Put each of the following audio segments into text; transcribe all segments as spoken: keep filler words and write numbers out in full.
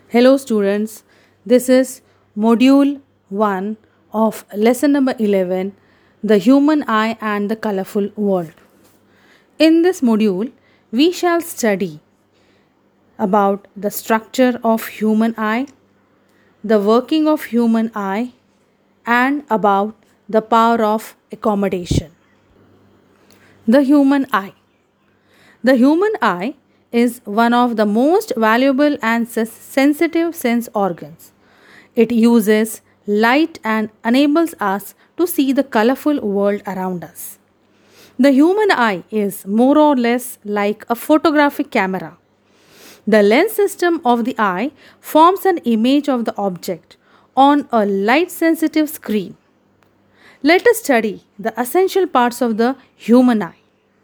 Hello, students. This is Module one of Lesson number eleven, The Human Eye and the Colorful World. In this module, we shall study about the structure of human eye, the working of human eye, and about the power of accommodation. The human eye. The human eye is one of the most valuable and ses- sensitive sense organs. It uses light and enables us to see the colorful world around us. The human eye is more or less like a photographic camera. The lens system of the eye forms an image of the object on a light sensitive screen. Let us study the essential parts of the human eye.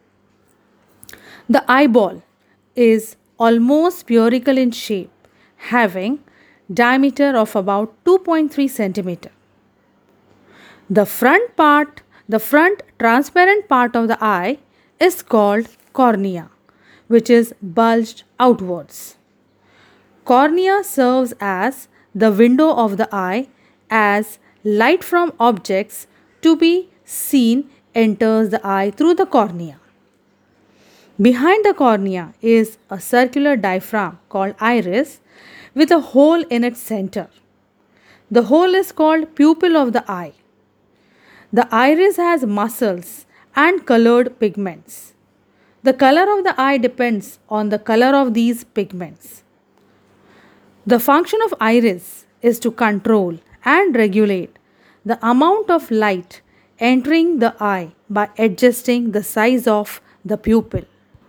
The eyeball is almost spherical in shape, having diameter of about two point three centimeter. The front part, the front transparent part of the eye is called cornea, which is bulged outwards. Cornea serves as the window of the eye as light from objects to be seen enters the eye through the cornea. Behind the cornea is a circular diaphragm called iris with a hole in its center. The hole is called pupil of the eye. The iris has muscles and colored pigments. The color of the eye depends on the color of these pigments. The function of iris is to control and regulate the amount of light entering the eye by adjusting the size of the pupil.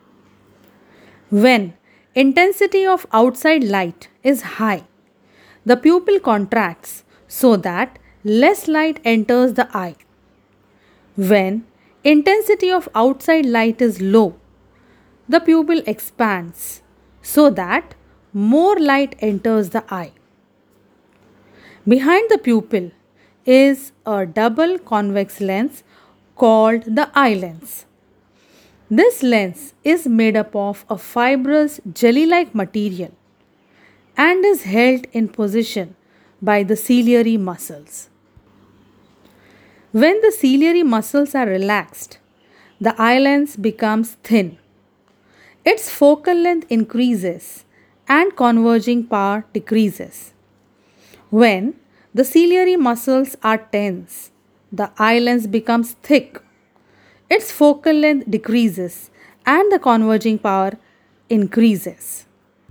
When intensity of outside light is high, the pupil contracts so that less light enters the eye. When intensity of outside light is low, the pupil expands so that more light enters the eye. Behind the pupil is a double convex lens called the eye lens. This lens is made up of a fibrous jelly-like material and is held in position by the ciliary muscles. When the ciliary muscles are relaxed, the eye lens becomes thin. Its focal length increases and converging power decreases. When the ciliary muscles are tense, the eye lens becomes thick. Its focal length decreases and the converging power increases.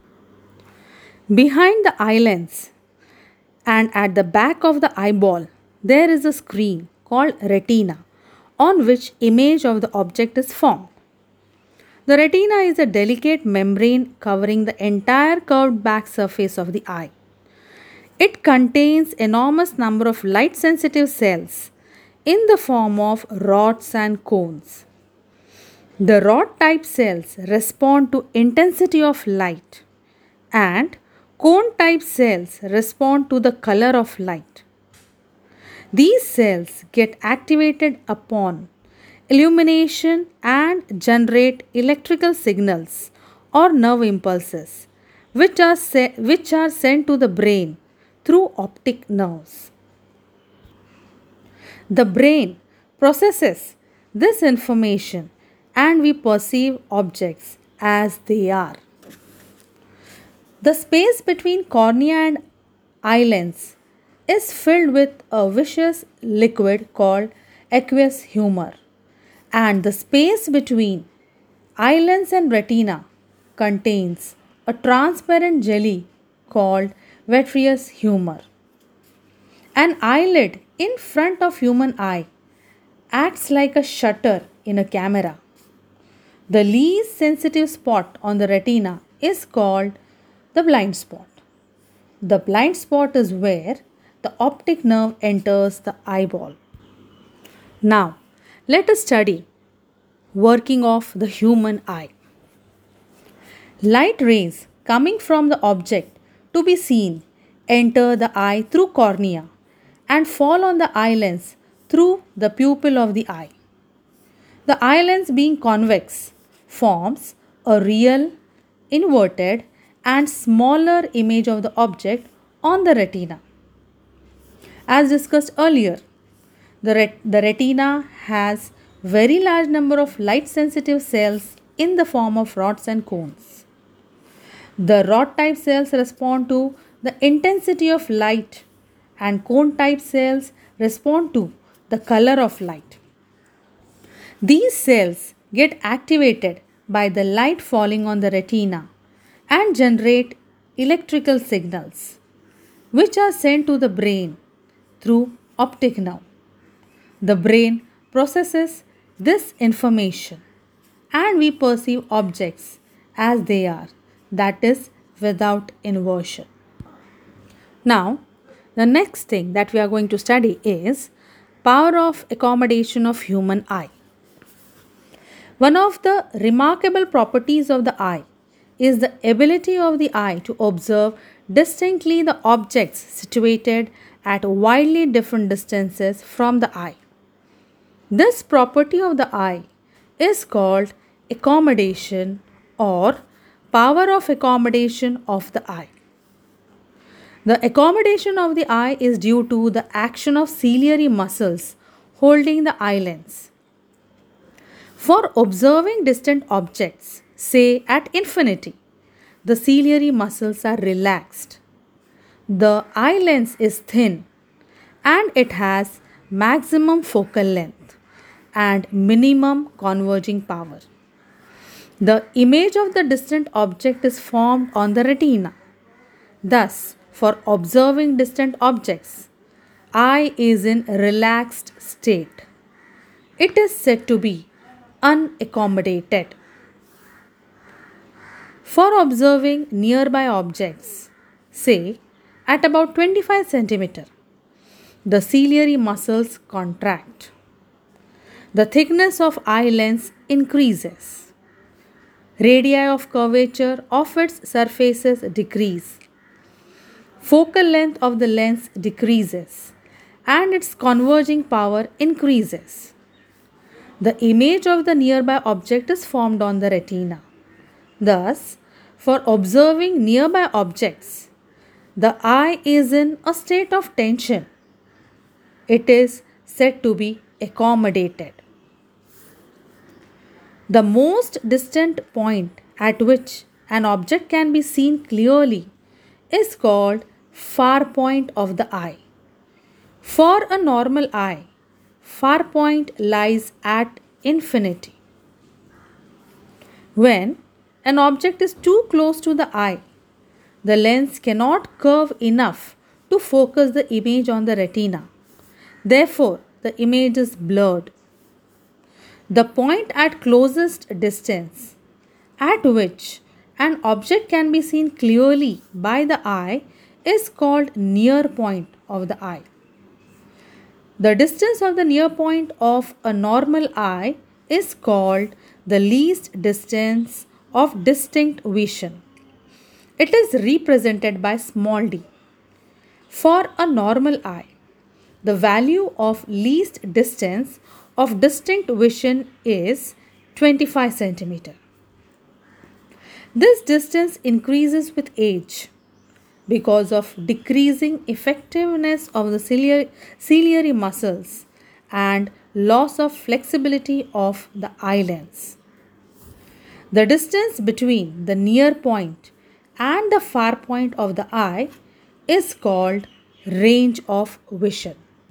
Behind the eye lens and at the back of the eyeball, there is a screen called retina on which image of the object is formed. The retina is a delicate membrane covering the entire curved back surface of the eye. It contains enormous number of light sensitive cells in the form of rods and cones. The rod type cells respond to intensity of light and cone type cells respond to the color of light. These cells get activated upon illumination and generate electrical signals or nerve impulses which are, se- which are sent to the brain through optic nerves. The brain processes this information and we perceive objects as they are. The space between cornea and eye lens is filled with a viscous liquid called aqueous humor, and the space between eye lens and retina contains a transparent jelly called vitreous humor. An eyelid in front of human eye acts like a shutter in a camera. The least sensitive spot on the retina is called the blind spot. The blind spot is where the optic nerve enters the eyeball. Now, let us study working of the human eye. Light rays coming from the object to be seen enter the eye through cornea and fall on the eye lens through the pupil of the eye. The eye lens being convex forms a real, inverted and smaller image of the object on the retina. As discussed earlier, the, ret- the retina has very large number of light sensitive cells in the form of rods and cones. The rod type cells respond to the intensity of light and cone type cells respond to the color of light. These cells get activated by the light falling on the retina and generate electrical signals which are sent to the brain through optic nerve. The brain processes this information and we perceive objects as they are, that is, without inversion. Now, the next thing that we are going to study is power of accommodation of human eye. One of the remarkable properties of the eye is the ability of the eye to observe distinctly the objects situated at widely different distances from the eye. This property of the eye is called accommodation or power of accommodation of the eye. The accommodation of the eye is due to the action of ciliary muscles holding the eye lens. For observing distant objects, say at infinity, the ciliary muscles are relaxed. The eye lens is thin and it has maximum focal length and minimum converging power. The image of the distant object is formed on the retina. Thus, for observing distant objects, eye is in relaxed state. It is said to be unaccommodated. For observing nearby objects, say at about twenty-five centimeters, the ciliary muscles contract. The thickness of eye lens increases. Radii of curvature of its surfaces decrease. Focal length of the lens decreases and its converging power increases. The image of the nearby object is formed on the retina. Thus, for observing nearby objects, the eye is in a state of tension. It is said to be accommodated. The most distant point at which an object can be seen clearly is called far point of the eye. For a normal eye, far point lies at infinity. When an object is too close to the eye, the lens cannot curve enough to focus the image on the retina. Therefore, the image is blurred. The point at closest distance at which an object can be seen clearly by the eye is called near point of the eye. The distance of the near point of a normal eye is called the least distance of distinct vision. It is represented by small d. For a normal eye, the value of least distance of distinct vision is twenty-five centimeters. This distance increases with age because of decreasing effectiveness of the ciliary, ciliary muscles and loss of flexibility of the eye lens. The distance between the near point and the far point of the eye is called range of vision.